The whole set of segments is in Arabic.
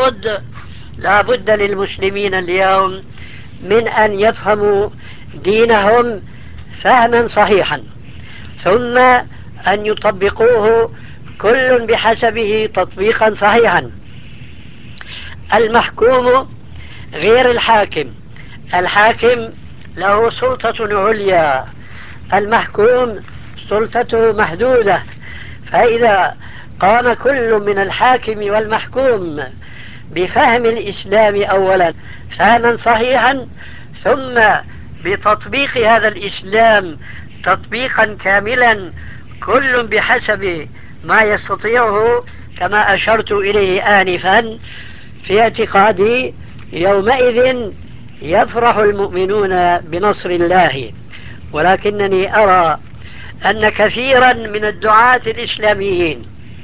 لا بد للمسلمين اليوم من أن يفهموا دينهم فهما صحيحا، ثم أن يطبقوه كل بحسبه تطبيقا صحيحا. المحكوم غير الحاكم. الحاكم له سلطة عليا، المحكوم سلطته محدودة. فإذا قام كل من الحاكم والمحكوم بفهم الإسلام أولا فهما صحيحا، ثم بتطبيق هذا الإسلام تطبيقا كاملا كل بحسب ما يستطيعه، كما أشرت إليه آنفا، في اعتقادي يومئذ يفرح المؤمنون بنصر الله. ولكنني أرى أن كثيرا من الدعاة الإسلاميين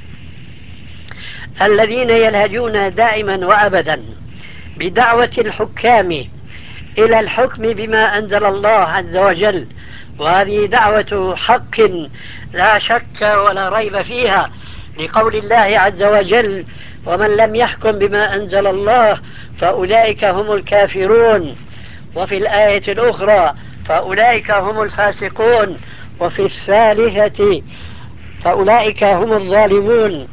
الذين يلهجون دائما وأبدا بدعوة الحكام إلى الحكم بما أنزل الله عز وجل، وهذه دعوة حق لا شك ولا ريب فيها، لقول الله عز وجل: ومن لم يحكم بما أنزل الله فأولئك هم الكافرون. وفي الآية الأخرى: فأولئك هم الفاسقون. وفي الثالثة: فأولئك هم الظالمون.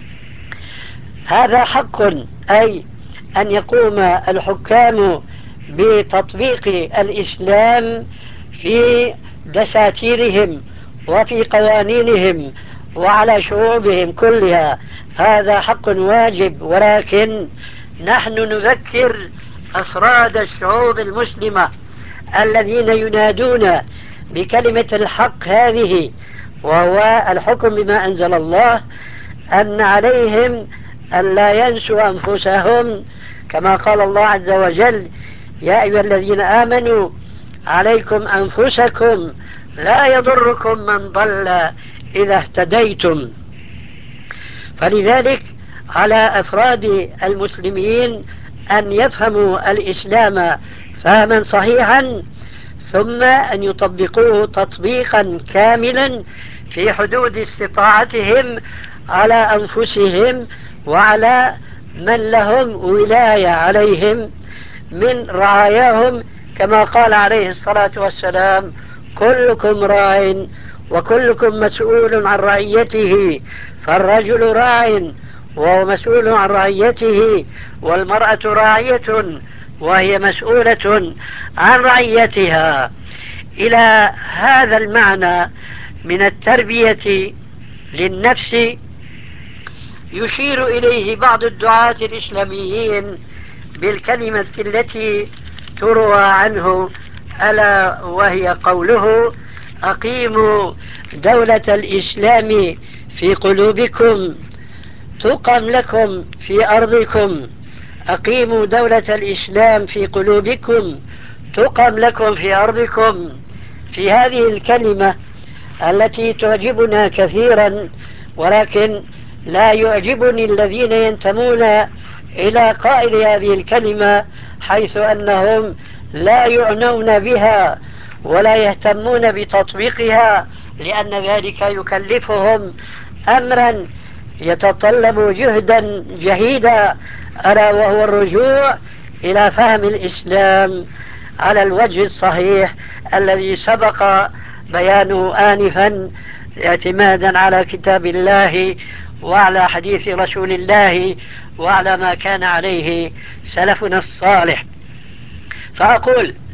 هذا حق، أي أن يقوم الحكام بتطبيق الإسلام في دساتيرهم وفي قوانينهم وعلى شعوبهم كلها، هذا حق واجب. ولكن نحن نذكر أفراد الشعوب المسلمة الذين ينادون بكلمة الحق هذه، وهو الحكم بما أنزل الله، أن عليهم أن لا ينسوا أنفسهم، كما قال الله عز وجل: يا أيها الذين آمنوا عليكم أنفسكم لا يضركم من ضل إذا اهتديتم. فلذلك على أفراد المسلمين أن يفهموا الإسلام فهما صحيحا، ثم أن يطبقوه تطبيقا كاملا في حدود استطاعتهم على أنفسهم وعلى من لهم ولاية عليهم من رعاياهم، كما قال عليه الصلاة والسلام: كلكم راع وكلكم مسؤول عن رعيته. فالرجل راع وهو مسؤول عن رعيته، والمرأة راعية وهي مسؤولة عن رعيتها. إلى هذا المعنى من التربية للنفس يشير إليه بعض الدعاة الإسلاميين بالكلمة التي تروى عنه، ألا وهي قوله: أقيموا دولة الإسلام في قلوبكم تقم لكم في أرضكم. أقيموا دولة الإسلام في قلوبكم تقم لكم في أرضكم. في هذه الكلمة التي تعجبنا كثيرا، ولكن لا يعجبني الذين ينتمون إلى قائل هذه الكلمة، حيث أنهم لا يعنون بها ولا يهتمون بتطبيقها، لأن ذلك يكلفهم أمرا يتطلب جهدا جهيدا، ألا وهو الرجوع إلى فهم الإسلام على الوجه الصحيح الذي سبق بيانه آنفا، اعتمادا على كتاب الله وعلى حديث رسول الله وعلى ما كان عليه سلفنا الصالح. فأقول